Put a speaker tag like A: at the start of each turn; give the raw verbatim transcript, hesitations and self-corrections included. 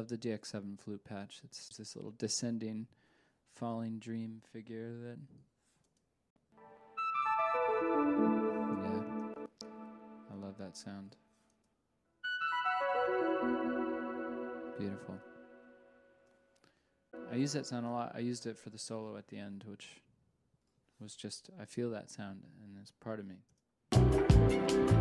A: love the D X seven flute patch. It's this little descending, falling dream figure that... Yeah. I love that sound. Beautiful. I use that sound a lot. I used it for the solo at the end, which was just, I feel that sound, and it's part of me.